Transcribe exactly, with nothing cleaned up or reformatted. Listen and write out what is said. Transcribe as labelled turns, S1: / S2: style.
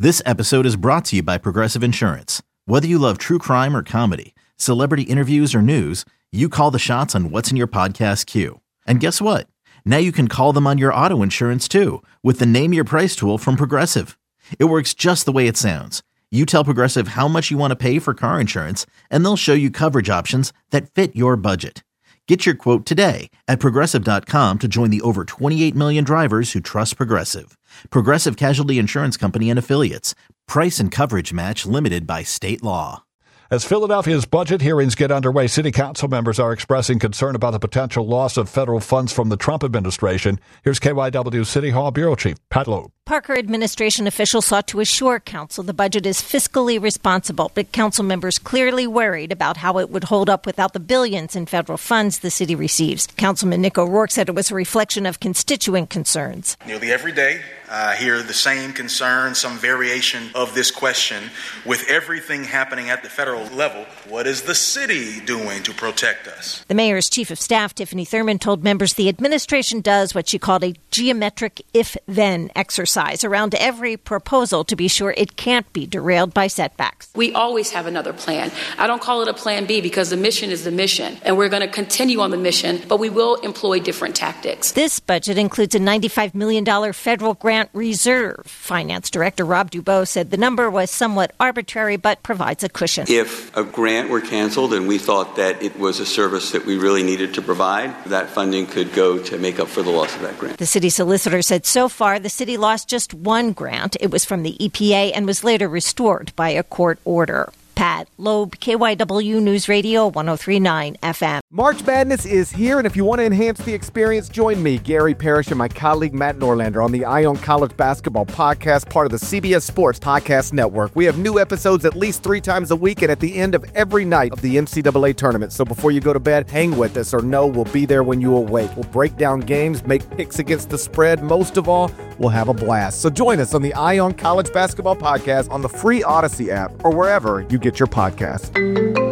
S1: This episode is brought to you by Progressive Insurance. Whether you love true crime or comedy, celebrity interviews or news, you call the shots on what's in your podcast queue. And guess what? Now you can call them on your auto insurance too with the Name Your Price tool from Progressive. It works just the way it sounds. You tell Progressive how much you want to pay for car insurance, and they'll show you coverage options that fit your budget. Get your quote today at Progressive dot com to join the over twenty-eight million drivers who trust Progressive. Progressive Casualty Insurance Company and Affiliates. Price and coverage match limited by state law.
S2: As Philadelphia's budget hearings get underway, city council members are expressing concern about the potential loss of federal funds from the Trump administration. Here's K Y W City Hall Bureau Chief Pat Loeb.
S3: Parker administration officials sought to assure council the budget is fiscally responsible, but council members clearly worried about how it would hold up without the billions in federal funds the city receives. Councilman Nick O'Rourke said it was a reflection of constituent concerns.
S4: Nearly every day, I hear the same concern, some variation of this question. With everything happening at the federal level, what is the city doing to protect us?
S3: The mayor's chief of staff, Tiffany Thurman, told members the administration does what she called a geometric if-then exercise around every proposal to be sure it can't be derailed by setbacks.
S5: We always have another plan. I don't call it a plan B because the mission is the mission, and we're going to continue on the mission, but we will employ different tactics.
S3: This budget includes a ninety-five million dollars federal grant reserve. Finance Director Rob Dubois said the number was somewhat arbitrary, but provides a cushion.
S6: If a grant were canceled and we thought that it was a service that we really needed to provide, that funding could go to make up for the loss of that grant.
S3: The city solicitor said so far the city lost just one grant. It was from the E P A and was later restored by a court order. Pat Loeb, K Y W News Radio, one oh three point nine F M.
S7: March Madness is here, and if you want to enhance the experience, join me, Gary Parrish, and my colleague Matt Norlander on the Ion College Basketball Podcast, part of the C B S Sports Podcast Network. We have new episodes at least three times a week and at the end of every night of the N C double A tournament. So before you go to bed, hang with us, or know we'll be there when you awake. We'll break down games, make picks against the spread. Most of all, we'll have a blast. So join us on the Ion College Basketball Podcast on the free Odyssey app or wherever you get your podcast.